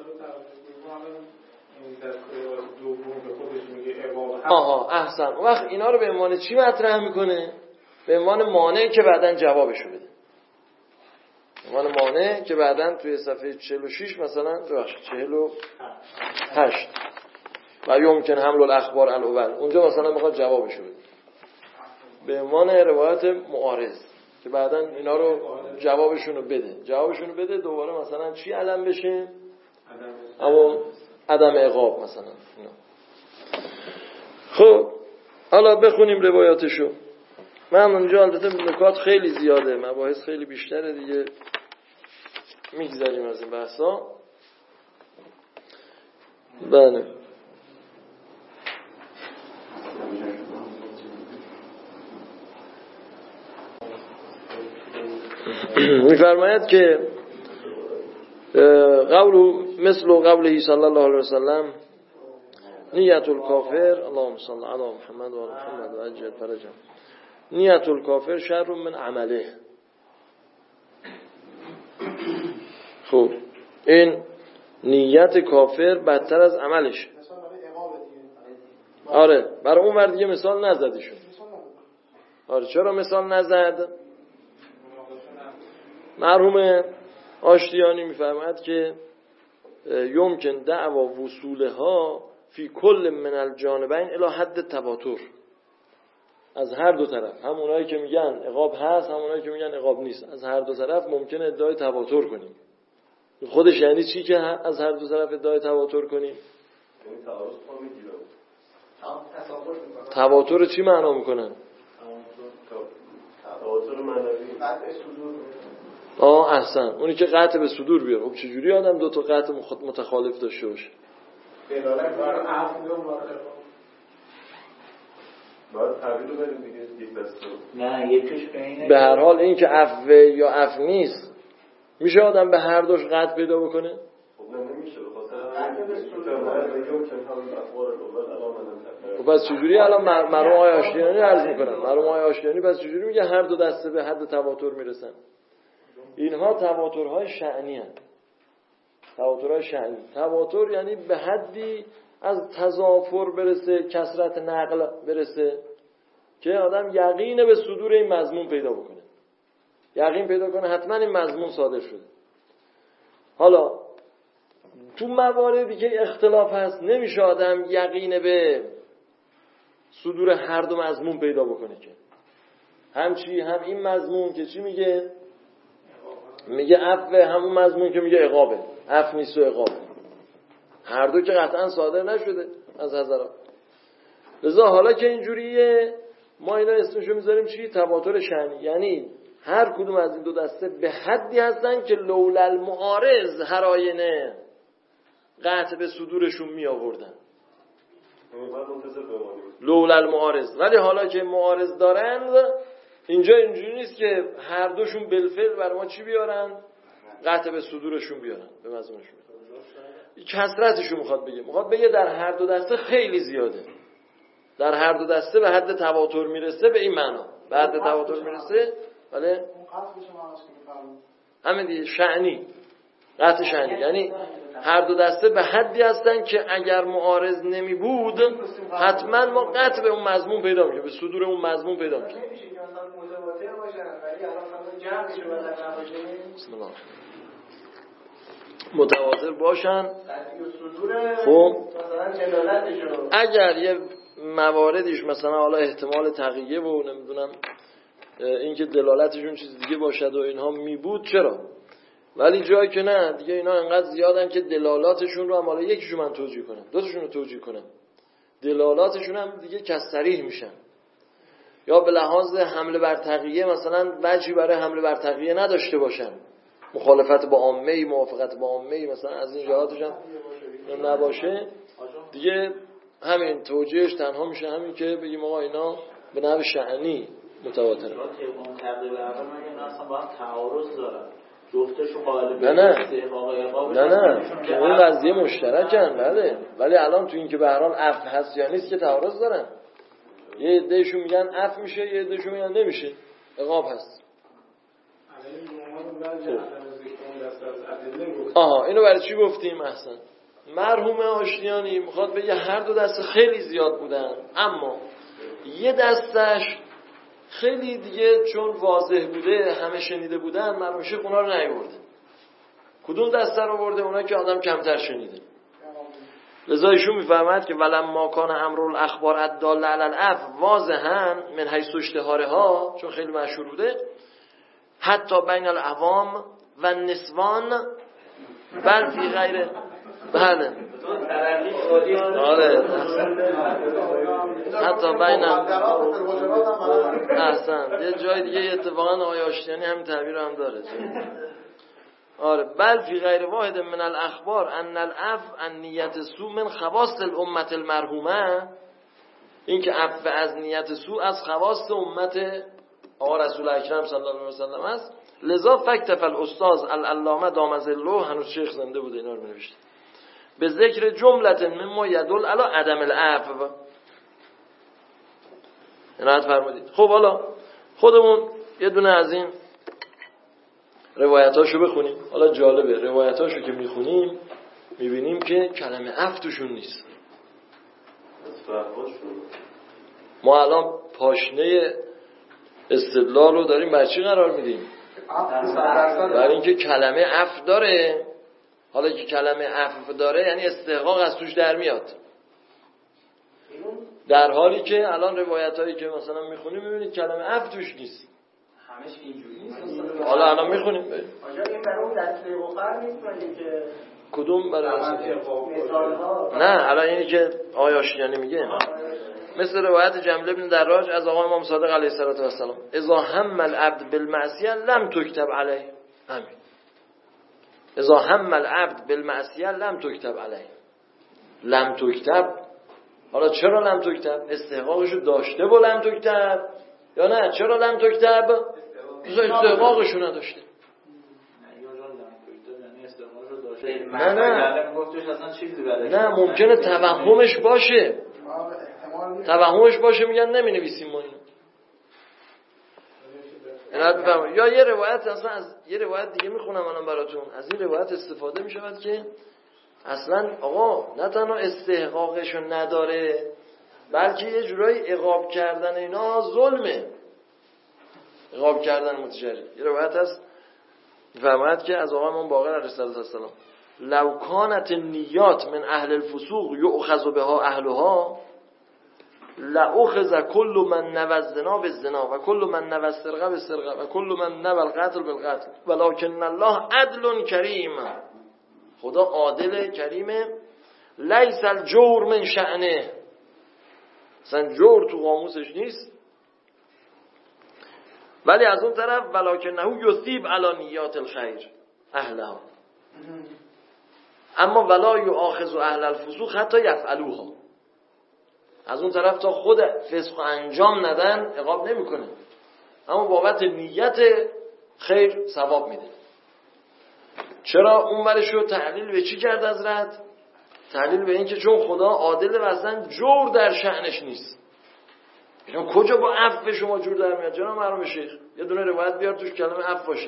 آها احسن. اون وقت اینا رو به عنوان چی مطرح میکنه؟ به عنوان مانع که بعداً جوابشو بده. به عنوان مانع که بعداً توی صفحه چهل و شش مثلا ببخشید چهل و هشت و یمکن حمل الاخبار الاول اونجا مثلا میخواد جوابشو بده. به عنوان روایت معارض که بعداً اینا رو جوابشون رو بده. جوابشون رو بده دوباره مثلا چی علم بشه؟ اما عدم عقاب مثلا اینا. خب حالا بخونیم روایاتشو. من اونجا البته نکات خیلی زیاده، مباحث خیلی بیشتره دیگه، میگذاریم از این بحثا. بله. میفرماید که قول مثل قوله صلی الله علیه وسلم نیت الکافر اللهم صل علی محمد و علی محمد و عجل فرجه نیت الکافر شر من عمله. خب این نیت کافر بدتر از عملش. آره برای اون ور دیگه مثال نزدیشون. آره چرا مثال نزد؟ مرحوم آشتیانی میفرماید که یمکن دعوا وصولها فی کل من الجانبین الی حد تواتر. از هر دو طرف، هم اونایی که میگن عقاب هست هم اونایی که میگن عقاب نیست، از هر دو طرف ممکنه ادعای تواتر کنیم. خودش یعنی چی که از هر دو طرف ادعای تواتر کنیم؟ یعنی تعارض پا میگیره. تواتر چی معنا میکنن؟ تواتر معنوی. قطع صدور. آه احسن. اونی که قطع به صدور بیاره. خب چجوری آدم دو تا قطع متخالف داشته باشه؟ دلالت بر عفو و مراقبه. باید تعبیر رو بریم دیگه یک دسته. نه یکیش بینه. به هر حال این که عفو یا عفو نیست میشه آدم به هر دوش قطع پیدا بکنه؟ خب نه نمیشه به خاطر قطع به صدور میگم که هم اخبار اول علامه. خب پس چجوری الان مرحوم آقای آشتیانی عرض میکنن؟ مرحوم آقای آشتیانی پس چجوری میگه هر دو دسته به حد تواتر میرسن؟ اینها تواترهای شأنی هستند. تواترهای شأنی. تواتر یعنی به حدی از تضافر برسه، کثرت نقل برسه که آدم یقین به صدور این مضمون پیدا بکنه. یقین پیدا کنه حتما این مضمون صادر شده. حالا تو مواردی که اختلاف هست نمیشه آدم یقین به صدور هر دو مضمون پیدا بکنه که هم چی هم این مضمون که چی میگه میگه عفو، همون مضمون که میگه عقابه، عفو نیست و عقابه. هر دو که قطعا صادر نشده از حضرات. لذا حالا که اینجوریه ما اینا اسمشو میذاریم چی؟ تواتر شأنی. یعنی هر کدوم از این دو دسته به حدی هستن که لولا المعارض هر آینه قطع به صدورشون می آوردن. لولا المعارض. ولی حالا که معارض دارند اینجا اینجوری نیست که هر دوشون بالفعل بر ما چی بیارن؟ قطع به صدورشون بیارن، به مضمونشون. کثرتشو میخواد بگه. میخواد بگه در هر دو دسته خیلی زیاده. در هر دو دسته به حد تواتر میرسه، به این معنا. به حد تواتر میرسه. بله؟ همین دیگه شأنی. قطع شأنی. یعنی هر دو دسته به حدی هستن که اگر معارض نمی بود حتما ما قطع به اون مضمون پیدا میکنیم، به صدور اون مضمون پیدا میکنیم. متواتر باشن. خب اگر یه مواردش مثلا حالا احتمال تقیه و نمیدونم اینکه دلالتشون چیز دیگه باشد و اینها می بود چرا؟ ولی جایی که نه دیگه اینا انقدر زیادن که دلالاتشون رو هم حالا یکیشو من توجیه کنم، دو تاشون رو توجیه کنم، دلالاتشون هم دیگه کسریح میشن. یا به لحاظ حمله بر تقیه مثلا وجهی برای حمله بر تقیه نداشته باشن، مخالفت با عامه، موافقت با عامه مثلا از این جهاتش هم نباشه، دیگه همین توجیهش تنها میشه همین که بگیم آقا اینا به نحو شأنی متواتره. اون تقریبا اول من اصلا با هم تعارض دارن، جفتشو قالب نه نه نه نه که اون قضیه مشترکن. بله ولی الان تو این که به هر حال عفو هست یا نیست که تعارض دارن. یه عدهشون میگن عفو میشه، یه عدهشون میگن نمیشه، عقاب هست. آها اینو برای چی گفتیم؟ احسن. مرحوم آشتیانی میخواد بگه هر دو دسته خیلی زیاد بودن، اما یه دستش خیلی دیگه چون واضح بوده همه شنیده بودن، مرحوم شیخ اونا رو نیورده. کدوم دسته رو برده؟ اونا که آدم کمتر شنیده. لذا ایشون میفهمد که ولما کان امر الاخبار الداله علی العفو واضحا من حیث اشتهارها، چون خیلی مشهور بوده، حتی بین العوام و نسوان بل فی غیر. بله آره حتی بین احسن. یه جای دیگه اتفاقا آقای آشتیانی همین تعبیر هم داره. آره بل فی غیر واحد من الاخبار ان العفو عن نیت سو من خواص الامه المرحومه، این که عفو از نیت سو از خواص امت آقا رسول اکرم صلی الله علیه و سلم است. لذا فکتف الاستاذ العلامه دام ظله، هنوز شیخ زنده بود اینا رو نوشته، به ذکر جملت مما یدل علی عدم العفو. عنایت فرمودید. خب حالا خودمون یه دونه از این روایتاشو بخونیم. حالا جالبه روایتاشو که میخونیم میبینیم که کلمه عفو توشون نیست. ما الان پاشنه استدلال رو داریم بر چی قرار میدیم؟ برای اینکه کلمه عفو داره. حالا که کلمه عفو داره یعنی استحقاق از توش در میاد، در حالی که الان روایت هایی که مثلا میخونیم میبینید کلمه عفو توش نیست. همش اینجوری نیست. حالا الان میخونیم بریم. آجا این برای اون دسته اخر نیست ولی که کدوم برای مثال ها؟ نه الان اینی که آقای آشتیانی میگه مثل روایت جمله بن دراج از آقای امام صادق علیه السلام، اذا هم العبد بالمعصیه لم تکتب علیه. همین اذا هم العبد بالمعصیه لم تکتب علیه. لم تکتب، حالا چرا لم تکتب؟ استحقاقشو داشته با لم تکتب یا نه؟ چرا لم تکتب؟ استحقاقشو نداشته. نه نه نه ممکنه توهمش باشه، توهمش باشه میگن نمی نویسیم ما اینو. یا یه روایت اصلا از یه روایت دیگه میخونم الان براتون، از این روایت استفاده میشود که اصلا آقا نه تنها استحقاقشو نداره بلکه یه جورایی عقاب کردن اینا ظلمه، عقاب کردن متجری. یه روایت هست فرماید که از آقا امام باقر علیه السلام لو کانت النیات من اهل الفسوق یؤخذ بها اهلها لأخذ كل من نوى الزنا بالزنا و كل من نوى السرقه بالسرقه و كل من نوى القتل بالقتل ولكن الله عدل کریم. خدا عادل کریمه. لیس الجور من شأنه، اصلا جور تو قاموسش نیست، ولی از اون طرف ولکنه یثیب علی نیات الخیر اهلها، اما ولا یؤاخذ اهل الفسوق حتی یفعلوها. از اون طرف تا خود فسق انجام ندن عقاب نمیکنه، اما بابت نیت خیر ثواب میده. چرا اون ورشو تعلیل به چی کرد حضرت؟ تعلیل به این که چون خدا عادل و اصلا جور در شأنش نیست. اینا کجا با عفو شما جور در میاد؟ جناب مرحوم شیخ یه دونه روایت بیار توش کلمه عفو باشه.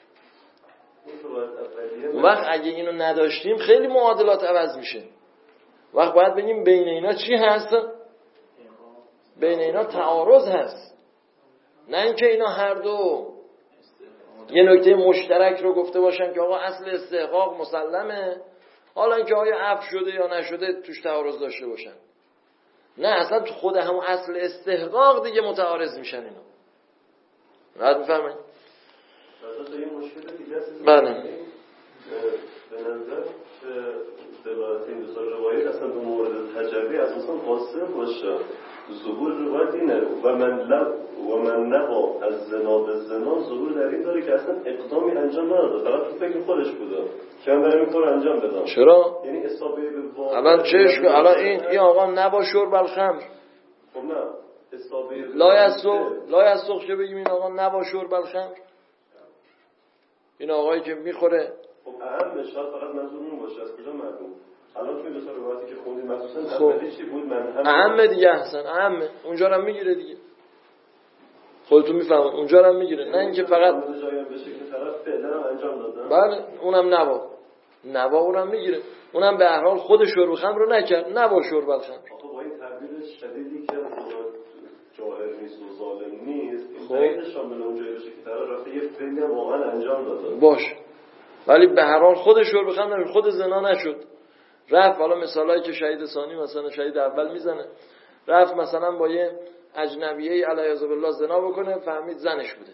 اون وقت اگه اینو نداشتیم خیلی معادلات عوض میشه. وقت باید بگیم بین اینا چی هست؟ بین اینا تعارض هست، نه اینکه اینا هر دو یه نکته مشترک رو گفته باشن که آقا اصل استحقاق مسلمه، حالا اینکه آیا عفو شده یا نشده توش تعارض داشته باشن. نه اصلا تو خود همون اصل استحقاق دیگه متعارض میشن اینا. راحت میفهمین؟ این مشکل دیگه است. بله. به نظر دلالت این دو تا روایت اصلا به مورد تجربی از اصلا قاصر باشه. ظهور روایت اینه و من لب و من نها از زنا به زنا ظهور در این داره که اصلا اقدامی انجام نداده، فقط تو فکر خودش بوده که من برم این کار انجام بدم. چرا؟ یعنی اصابه به واقع الان چش الان این این آقا نبا شرب الخمر. خب نه اصابه لا یسوق لا یسوق که بگیم این آقا نبا شرب الخمر، این آقایی که میخوره. خب اهم شاید فقط منظور اون باشه، از کجا معلوم؟ الان توی دو تا روایتی که خوندیم مخصوصا خب. اولی چی بود؟ من هم اهمه دیگه، احسن اهمه اونجا رو هم میگیره دیگه، خودتون میفهمید اونجا رو هم میگیره، نه اینکه فقط جایی بشه که طرف فعلا هم انجام داده. بله اونم نبا نبا اونم میگیره، اونم به هر حال خود شرب خمر رو نکرد، نبا شرب الخمر. آخه با این تعبیر شدیدی که جاهل نیست و ظالم نیست، خب این شامل اونجایی بشه که طرف رفته یه فعلی هم واقعا انجام داده باش، ولی به هر حال خود شرب خمر خود زنا نشد، رفت. حالا مثالایی که شهید ثانی مثلا شهید اول میزنه، رفت مثلا با یه اجنبیه علیه بالله زنا بکنه، فهمید زنش بوده.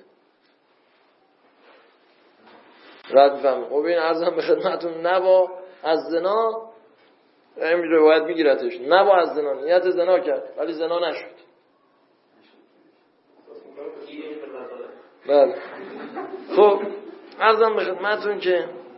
رد فهمید. خب این عرضم به خدمتون نبا از زنا، این روایت میگیرتش، نبا از زنا، نیت زنا کرد ولی زنا نشد. بله. خب عرضم به خدمتون که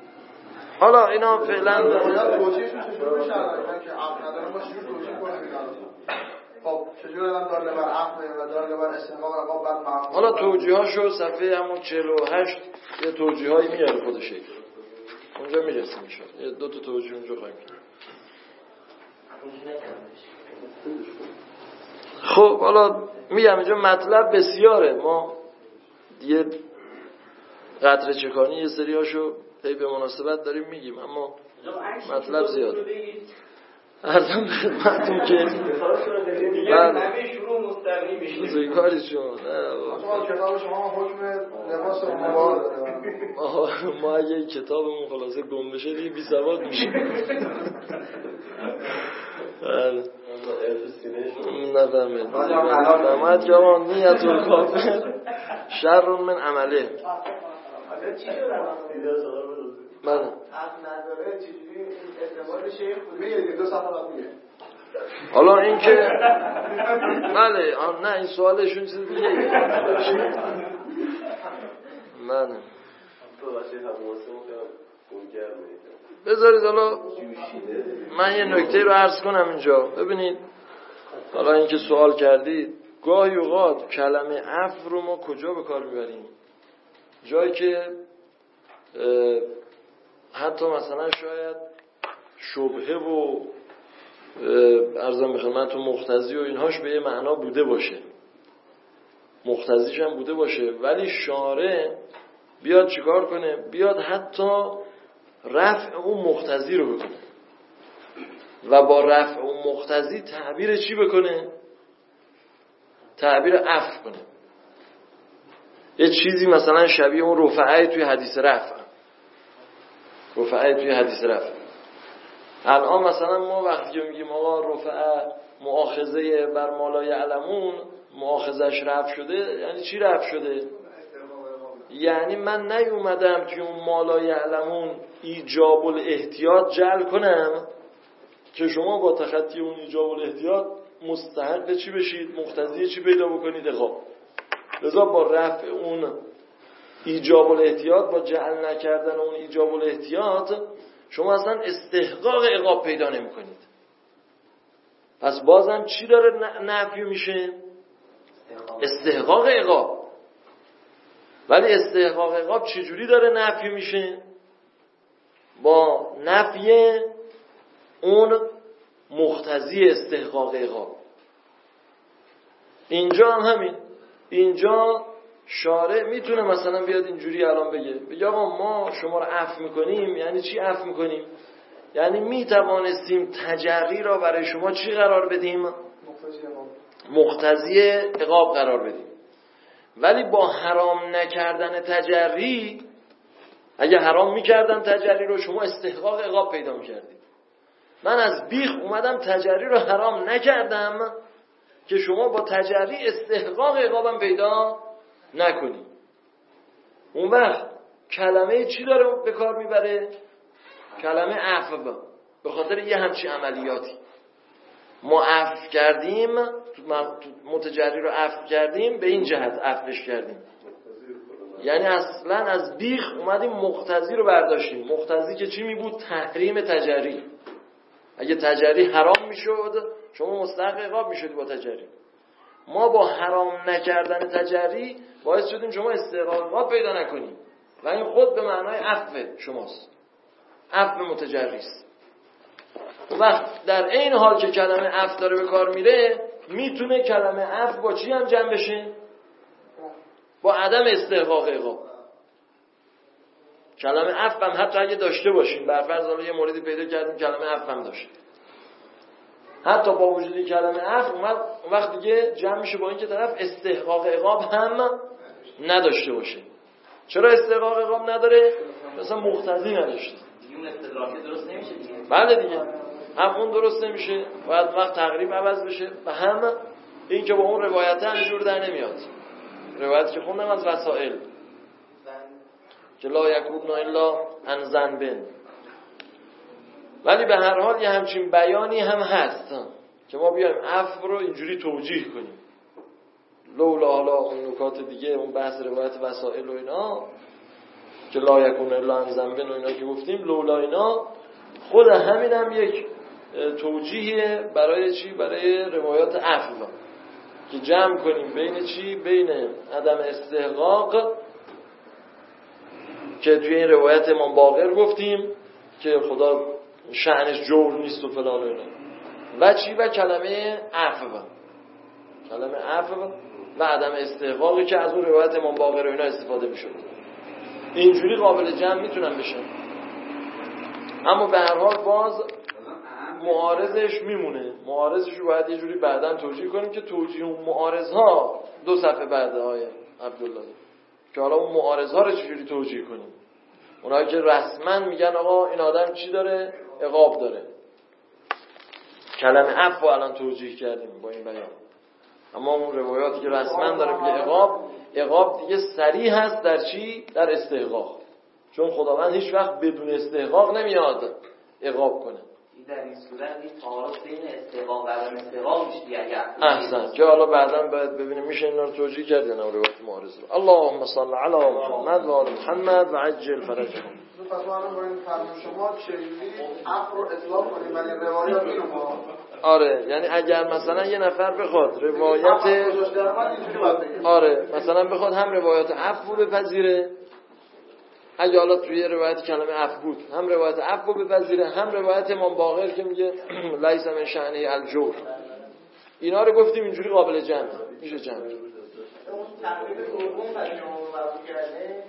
حالا اینا فعلا باید توجیهشون چجور بشه الان که عقل ندارن ما چجور توجیه کنیم اینا رو؟ خب چجور الان داله بر عقل و داله بر استحقاق عقاب بعد معقول؟ حالا توجیهاشو صفحه همون چهل و هشت یه توجیهایی میاره خودشه اونجا میرسیم میشه یه دو تا توجیه اونجا خواهیم کرد. خب حالا میگم اینجا مطلب بسیاره، ما دیگه قطره چکانی یه سری هاشو هی به مناسبت داریم میگیم اما مطلب زیاده. ارزم خدمتتون که دیگه همه شروع مستقلی میشه بزرگی کاری شما نه کتاب شما حکم لباس مباح داره. ما اگه کتابمون خلاصه گم بشه دیگه بی سواد میشه. بله نفهمید نمید که آقا نیت و کافر شر من عمله. بله عقل نداره چجوری اعتبار شیخ میگه دو صفحه میگه. حالا این که بله نه این سوالشون چیز دیگه من بذارید حالا من یه نکته رو عرض کنم اینجا. ببینید حالا این که سوال کردید گاهی اوقات کلمه عفو رو ما کجا به کار میبریم؟ جایی که حتی مثلا شاید شبهه و ارزم به خدمتتون مقتضی و اینهاش به یه معنا بوده باشه، مقتضیش هم بوده باشه، ولی شارع بیاد چیکار کنه؟ بیاد حتی رفع اون مقتضی رو بکنه و با رفع اون مقتضی تعبیر چی بکنه؟ تعبیر عفو کنه. یه چیزی مثلا شبیه اون رفعه توی حدیث رفع، رفعه توی حدیث رفع. الان مثلا ما وقتی که میگیم آقا رفعه مؤاخذه بر ما لا یعلمون، مؤاخذش رفع شده، یعنی چی رفع شده؟ یعنی من نیومدم توی اون ما لا یعلمون ایجاب الاحتیاط جعل کنم که شما با تخطی اون ایجاب الاحتیاط مستحق چی بشید؟ مقتضی چی پیدا بکنید؟ عقاب. لذا با رفع اون ایجاب الاحتیاط، با جعل نکردن اون ایجاب الاحتیاط، شما اصلا استحقاق عقاب پیدا نمی کنید. پس بازم چی داره نفی میشه؟ استحقاق عقاب. ولی استحقاق عقاب چجوری داره نفی میشه؟ با نفی اون مقتضی استحقاق عقاب. اینجا هم همین، اینجا شارع میتونه مثلا بیاد اینجوری الان بگه بگه آقا ما شما رو عفو میکنیم. یعنی چی عفو میکنیم؟ یعنی میتوانستیم تجری را برای شما چی قرار بدیم؟ مقتضی عقاب قرار بدیم. ولی با حرام نکردن تجری، اگه حرام میکردم تجری رو، شما استحقاق عقاب پیدا میکردید. من از بیخ اومدم تجری رو حرام نکردم که شما با تجری استحقاق عقابم پیدا نکنی. اون وقت کلمه چی داره به کار میبره؟ کلمه عفو. به خاطر یه همچی عملیاتی ما عفو کردیم، متجری رو عفو کردیم، به این جهت عفوش کردیم. یعنی اصلا از بیخ اومدیم مقتضی رو برداشتیم. مقتضی که چی می بود؟ تحریم تجری. اگه تجری حرام میشد شما مستحق عقاب میشدی با تجری. ما با حرام نکردن تجری باعث شدیم شما استحقاق عقاب پیدا نکنیم و این خود به معنای عفو شماست، عفو متجری است. وقت در این حال که کلمه عفو داره به کار میره، میتونه کلمه عفو با چی هم جمع بشه؟ با عدم استحقاق عقاب. کلمه عفو هم حتی اگه داشته باشیم، برفرض حالا یه موردی پیدا کردیم کلمه عفو هم داشت، حتی با وجود کلمه عفو اومد اون وقت دیگه جمع میشه با این که طرف استحقاق عقاب هم نداشته باشه. چرا استحقاق عقاب نداره؟ مثلا مقتضی نداشته. اون استدراک درست نمیشه دیگه. بله دیگه، هم اون درست نمیشه، باید وقت تقریب عوض بشه و هم این که با اون روایت همینجور در نمیاد. روایت که خوندم از وسائل که لا یکون الا عن ذنب. ولی به هر حال یه همچین بیانی هم هست که ما بیایم عفو رو اینجوری توجیه کنیم. لولا حالا اون نکات دیگه، اون بحث روایت وسائل و اینا، که لا یکون الا عن ذنب و اینا که گفتیم، لولا اینا خود همین هم یک توجیهیه برای چی؟ برای روایات عفو، که جمع کنیم بین چی؟ بین عدم استحقاق که توی این روایت امام باقر گفتیم که خدا شأنش جور نیست و فلان و اینا، و چی؟ و کلمه عفو، کلمه عفو و عدم استحقاقی که از اون روایت امام باقر و اینا استفاده می‌شد. اینجوری قابل جمع میتونن بشن، اما به هر حال باز معارضش میمونه. معارضش رو باید یه جوری بعداً توجیه کنیم که توجیه اون معارضها دو صفحه بعده های عبدالله، که حالا اون معارضها رو چجوری توجیه کنیم. اونایی که رسما میگن آقا این آدم چی داره؟ عقاب داره. کلمه عفو الان توجیه کردیم با این بیان، اما اون روایاتی که رسما داره میگه عقاب، عقاب دیگه صریح هست در چی؟ در استحقاق، چون خداوند هیچ وقت بدون استحقاق نمیاد عقاب کنه. در این صورت این تعارض بین استحقاق و عدم استحقاق میشه دیگه. احسن، که حالا بعداً باید ببینیم میشه اینا رو توجیه کرد یا نه روایت معارض رو. اللهم صل علی محمد و آل محمد و عجل فرجهم. پس ما الان با این فرمان شما چجوری عفو رو اطلاق کنیم ولی روایات شما؟ آره، یعنی اگر مثلا یه نفر بخواد روایت آره مثلا بخواد هم روایت عفو بپذیره، اگه حالا توی روایت کلمه عفو بود هم روایت عفو بپذیره، هم روایت امام باقر که میگه لیس من شأنه الجور، اینا رو گفتیم اینجوری قابل جمع میشه جمع. اون تقریب دوم برای شما قبول کرده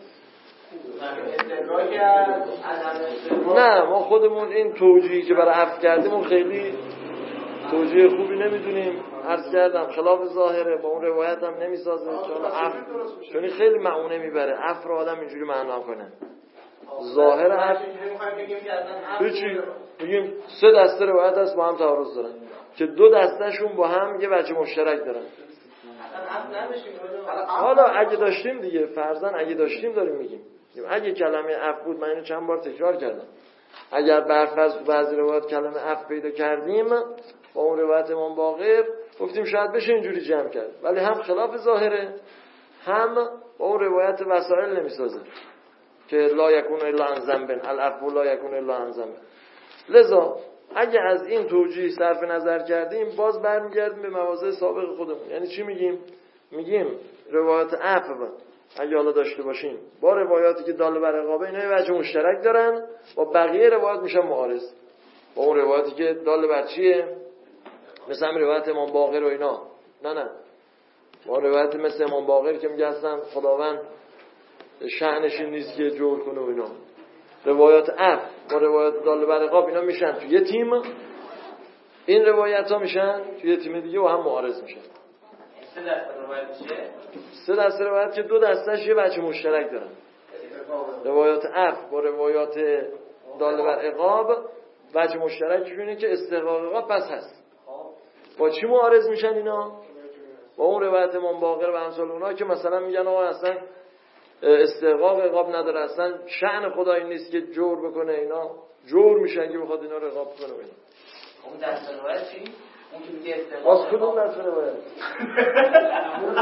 نه، ما خودمون این توجیهی که برای عفو کردیم اون خیلی توجیه خوبی نمیدونیم. عرض کردم خلاف ظاهره، با اون روایت هم نمیسازه، چون عفو چون خیلی معونه میبره. عفو رو آدم اینجوری معنا کنه. ظاهر عفو هیچی، میگیم سه دسته روایت هست با هم تعارض دارن که دو دستهشون با هم یه وجه مشترک دارن. حالا اگه داشتیم دیگه، فرضاً اگه داشتیم داریم میگیم، اگه کلمه عفو بود، من اینو چند بار تکرار کردم، اگر برفرض تو بعضی روایات کلمه عفو پیدا کردیم با اون روایت امام باقر، گفتیم شاید بشه اینجوری جمع کرد، ولی هم خلاف ظاهره، هم با اون روایت وسائل نمیسازه که لا یکون الا عن ذنب، العفو لا یکون الا عن ذنب. لذا اگه از این توجیه صرف نظر کردیم، باز برمیگردیم به مواضع سابق خودمون. یعنی چی میگیم؟ میگیم روایات عفو اگه حالا داشته باشیم با روایاتی که دال بر عقابه، اینا یه وجه مشترک دارن، با بقیه روایات میشن معارض با اون روایاتی که دال بر چیه، مثل هم روایت امام باقر و اینا. نه نه، با روایت مثل امام باقر که میگه اصلا خداوند شأنش این نیست که جور کنه و اینا. روایات عفو با روایات دال بر عقاب، اینا میشن توی یه تیم، این روایت ها میشن توی یه تیم دیگه و هم معارض میشن. سه دسته روایت میشه، سه دسته روایت که دو دستهش یه بچه مشترک دارن. روایات عفو با روایات دال بر عقاب بچه مشترکشون اینه که استحقاق عقاب پس هست. با چی معارض میشن اینا؟ با اون روایت امام باقر و امثال اونها که مثلا میگن آقا اصلا استحقاق عقاب نداره، اصلا شأن خدا این نیست که جور بکنه، اینا جور میشن که بخواد اینا رو عقاب کنه. اینا اون دسته روایت چی؟ اون که میگه استحقاق از کدوم دسته روایت؟